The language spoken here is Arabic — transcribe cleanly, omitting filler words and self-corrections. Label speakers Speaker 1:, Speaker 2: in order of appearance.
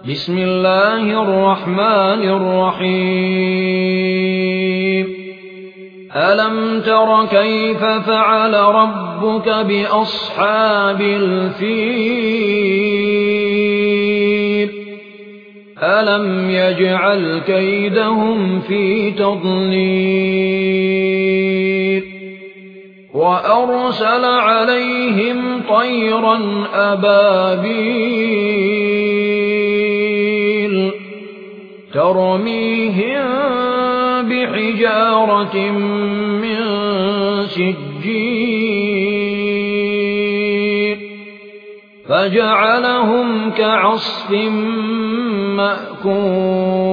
Speaker 1: بسم الله الرحمن الرحيم ألم تر كيف فعل ربك بأصحاب الفيل ألم يجعل كيدهم في تضليل وأرسل عليهم طيرا أبابيل ترميهم بحجارة من سجيل فجعلهم كعصف مأكول.